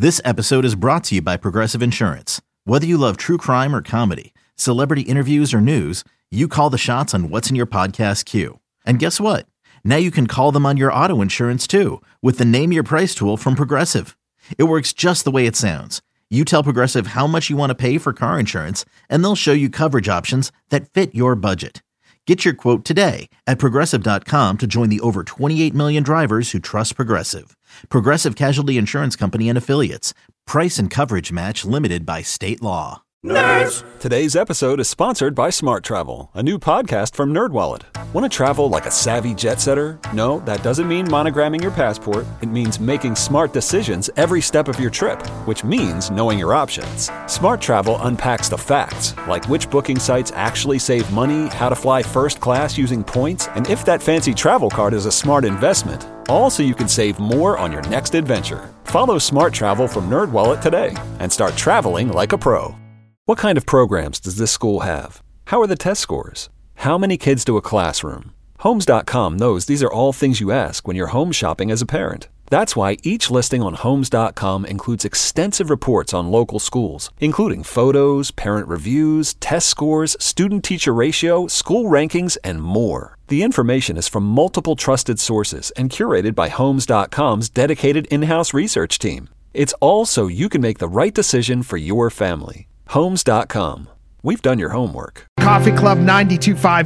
This episode is brought to you by Progressive Insurance. Whether you love true crime or comedy, celebrity interviews or news, you call the shots on what's in your podcast queue. And guess what? Now you can call them on your auto insurance too with the Name Your Price tool from Progressive. It works just the way it sounds. You tell Progressive how much you want to pay for car insurance, and they'll show you coverage options that fit your budget. Get your quote today at Progressive.com to join the over 28 million drivers who trust Progressive. Progressive Casualty Insurance Company and Affiliates. Price and coverage match limited by state law. Nerds! Today's episode is sponsored by Smart Travel, a new podcast from NerdWallet. Want to travel like a savvy jet setter? No, that doesn't mean monogramming your passport. It means making smart decisions every step of your trip, which means knowing your options. Smart Travel unpacks the facts, like which booking sites actually save money, how to fly first class using points, and if that fancy travel card is a smart investment. All so you can save more on your next adventure. Follow Smart Travel from NerdWallet today and start traveling like a pro. What kind of programs does this school have? How are the test scores? How many kids do a classroom? Homes.com knows these are all things you ask when you're home shopping as a parent. That's why each listing on Homes.com includes extensive reports on local schools, including photos, parent reviews, test scores, student-teacher ratio, school rankings, and more. The information is from multiple trusted sources and curated by Homes.com's dedicated in-house research team. It's all so you can make the right decision for your family. Homes.com. We've done your homework. Coffee Club 92.5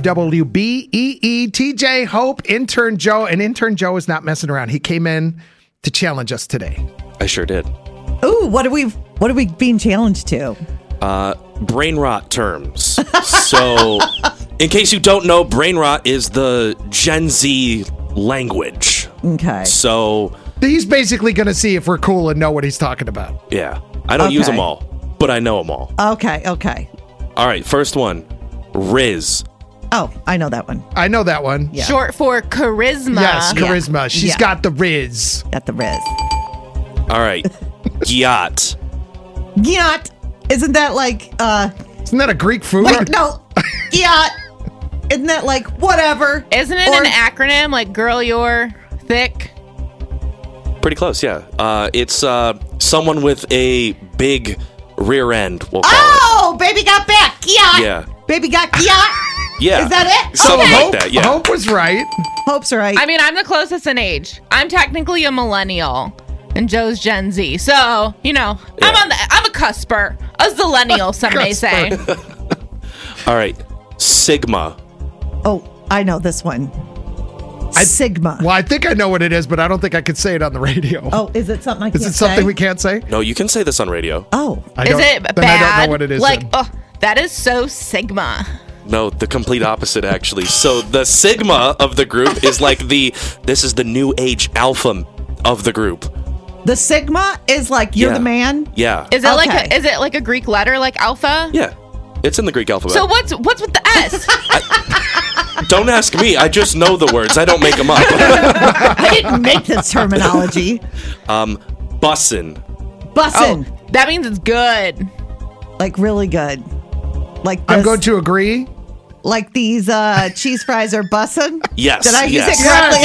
WBEE. TJ, Hope, Intern Joe. And Intern Joe is not messing around. He came in to challenge us today. I sure did. Ooh, what are we being challenged to? Brain rot terms. So, in case you don't know, brain rot is the Gen Z language. Okay. So, he's basically going to see if we're cool and know what he's talking about. Yeah. I don't use them all, but I know them all. Okay. All right, first one. Riz. Oh, I know that one. Yeah. Short for charisma. Yes, charisma. Yeah. She's got the Riz. Got the Riz. All right. Gyat. Gyat. Isn't that like... Isn't that a Greek food? Wait, no. Gyat. Isn't that like whatever? Isn't it an acronym like girl, you're thick? Pretty close, yeah. It's someone with a big rear end, we'll call it. Oh, baby got back. Gyat. Yeah. Baby got gyat. Yeah. Is that it? Something Hope, like that, yeah. Hope was right. Hope's right. I mean, I'm the closest in age. I'm technically a millennial, and Joe's Gen Z. So, you know, Yeah. I'm a cusper. A zillennial, some may say. All right. Sigma. Oh, I know this one. Sigma. Well, I think I know what it is, but I don't think I could say it on the radio. Oh, is it something I can't Is it something say? we can't say? No, you can say this on radio. Oh. Is it bad? Then I don't know what it is. Like, then. oh, that is so Sigma. No, the complete opposite, actually. So the Sigma of the group is like this is the new age alpha of the group. The Sigma is like you're Yeah. the man? Yeah. Is it like a Greek letter like alpha? Yeah. It's in the Greek alphabet. So what's with the S? Don't ask me. I just know the words. I don't make them up. I didn't make this terminology. Bussin'. Bussin'. Oh, that means it's good. Like really good. Like I'm this, going to agree. like these cheese fries are bussin'? Yes. Did I use yes.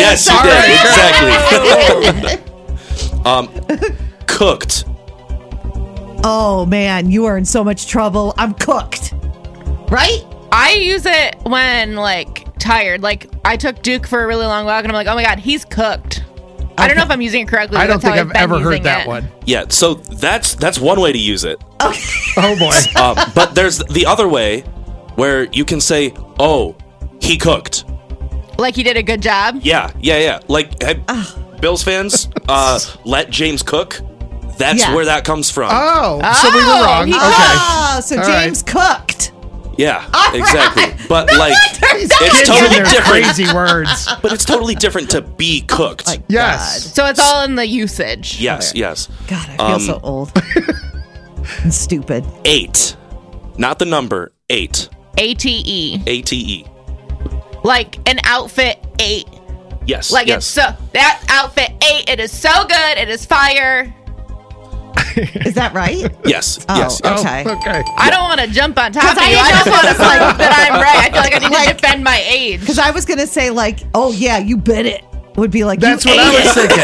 it correctly? Yes, you did. Exactly. Cooked. Oh man, you are in so much trouble. I'm cooked. Right? I use it when like tired. Like I took Duke for a really long walk, and I'm like, oh my god, he's cooked. I don't know if I'm using it correctly. I but don't that's think how I've been ever heard using that it. one. Yeah, so that's one way to use it. Oh, boy. But there's the other way where you can say, oh, he cooked. Like he did a good job. Yeah. Like, Bills fans, let James cook. That's Yeah. where that comes from. Oh, so we were wrong. he Okay. Oh, so All James cooked. Yeah, All exactly. right. But No like, wonder it's that- totally Kids and their different. crazy words. But it's totally different to be cooked. My Yes. So it's all in the usage. Yes. God, I feel so old. And stupid. 8. Not the number, 8. ATE. ATE. Like an outfit 8. Yes. Like yes. it's so that outfit 8. It is so good. It is fire. Is that right? Yes. Oh, yes. okay. Okay. I don't want to jump on top of I you. I didn't just know want to if it was like that I'm right. I feel like I need to defend my age. Because I was going to say, like, oh, yeah, you bet it. Would be like, That's you what I ate was it. thinking.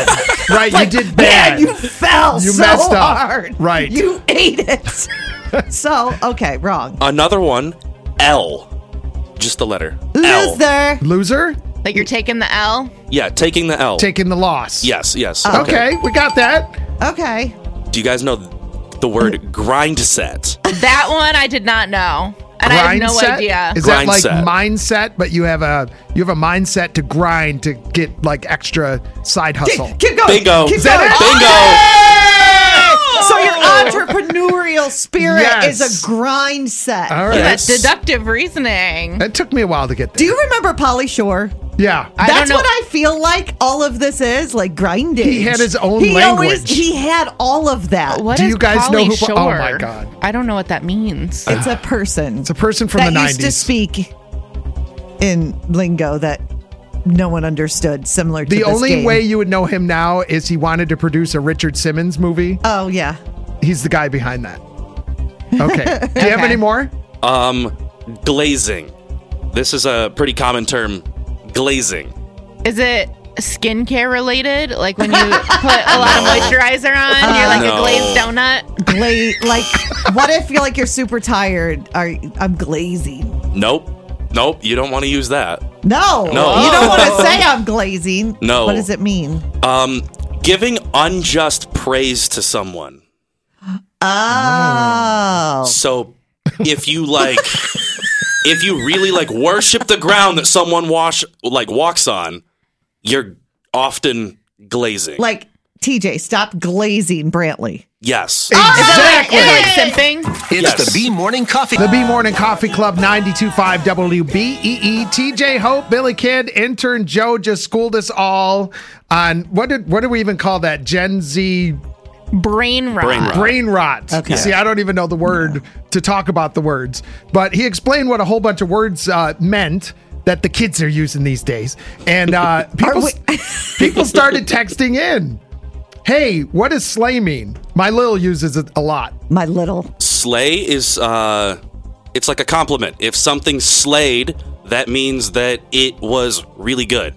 Right, you did bad. Man, you fell You so messed up. hard. Right. You ate it. So, okay, wrong. Another one, L. Just the letter. L. Loser. Loser? Like you're taking the L. Yeah, taking the L. Taking the loss. Yes. Okay, we got that. Okay. Do you guys know the word grind set? That one I did not know. And I have no set? idea. Is Grind that like set. mindset, but you have a mindset to grind to get like extra side hustle? Keep going. Bingo. Keep Is that going. it? So your entrepreneurial spirit Yes. is a grind set. All You right. got deductive reasoning. It took me a while to get there. Do you remember Pauly Shore? Yeah. I don't That's know. what I feel like all of this is, like grinding. He had his own language. He had all all of that. What Do is you guys know Pauly who- oh Shore? my God. I don't know what that means. It's a person. It's a person from that the used 90s. to speak in lingo that no one understood, similar to The this only game. way you would know him now is he wanted to produce a Richard Simmons movie. Oh, yeah. He's the guy behind that. Okay. Do you have Okay. any more? Glazing. This is a pretty common term. Glazing. Is it skincare related? Like when you put a lot of moisturizer on, you're like No. a glazed donut? Like, what if you're like you're super tired? I'm glazing. Nope. You don't want to use that. No. No. You don't want to say I'm glazing. No. What does it mean? Giving unjust praise to someone. Oh. So if you if you really like worship the ground that someone walks on, you're often glazing. Like, TJ, stop glazing Brantley. Yes. Exactly. Is it like simping? It's Yes. the B Morning Coffee. The B Morning Coffee Club 92.5 WBEE. TJ Hope, Billy Kidd, intern Joe just schooled us all on what did we even call that? Gen Z Brain rot. Brain rot. brain rot. Okay. See, I don't even know the word to talk about the words, but he explained what a whole bunch of words meant that the kids are using these days. And people started texting in. Hey, what does slay mean? My Lil uses it a lot. My little. Slay is it's like a compliment. If something's slayed, that means that it was really good.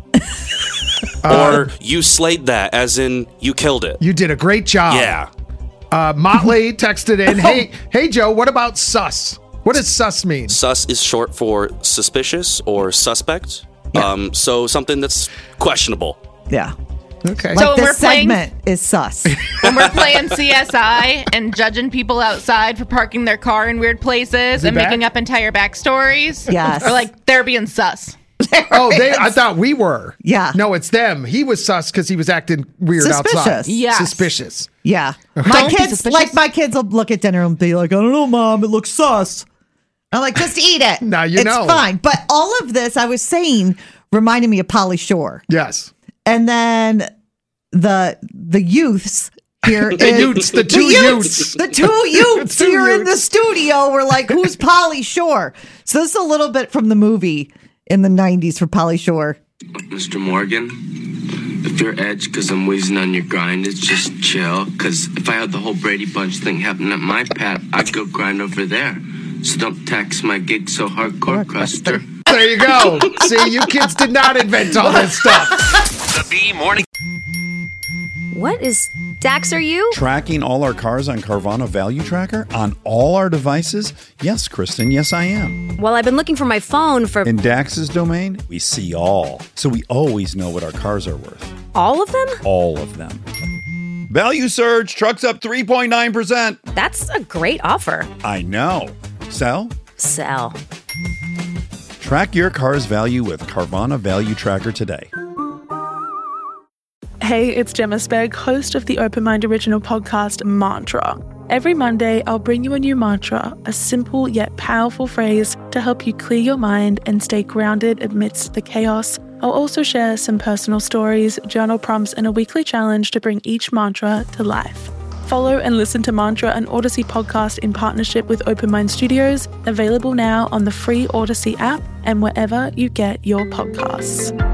Or you slayed that, as in you killed it. You did a great job. Yeah. Motley texted in, hey Joe, what about sus? What does sus mean? Sus is short for suspicious or suspect. So something that's questionable. Yeah. Okay. So Like we're this playing- segment is sus. When we're playing CSI and judging people outside for parking their car in weird places he and back? making up entire backstories. Yes. Or like they're being sus. I thought we were. Yeah. No, it's them. He was sus because he was acting weird outside. Suspicious. Yes. Suspicious. Yeah. Don't My be kids, suspicious. my kids will look at dinner and be like, I don't know, Mom, it looks sus. I'm like, just eat it. Now you it's know. It's fine. But all of this, I was saying, reminded me of Pauly Shore. Yes. And then the youths here. The Utes, the two Utes. The two Utes Two here in the Utes. studio were like, who's Pauly Shore? So this is a little bit from the movie in the 90s for Pauly Shore. Mr. Morgan, if you're edged because I'm wheezing on your grind, it's just chill. Because if I had the whole Brady Bunch thing happen at my pad, I'd go grind over there. So don't tax my gig so hardcore, Cruster. There you go. See, you kids did not invent all this stuff. The B Morning. What is Dax are you? Tracking all our cars on Carvana Value Tracker on all our devices? Yes, Kristen, yes, I am. Well, I've been looking for my phone for In Dax's domain, we see all. So we always know what our cars are worth. all of them. All of them. Value surge, trucks up 3.9%. That's a great offer. I know. Sell? Sell. Track your car's value with Carvana Value Tracker today. Hey, it's Gemma Spegg, host of the Open Mind original podcast, Mantra. Every Monday, I'll bring you a new mantra, a simple yet powerful phrase to help you clear your mind and stay grounded amidst the chaos. I'll also share some personal stories, journal prompts, and a weekly challenge to bring each mantra to life. Follow and listen to Mantra, an Odyssey podcast in partnership with Open Mind Studios, available now on the free Odyssey app and wherever you get your podcasts.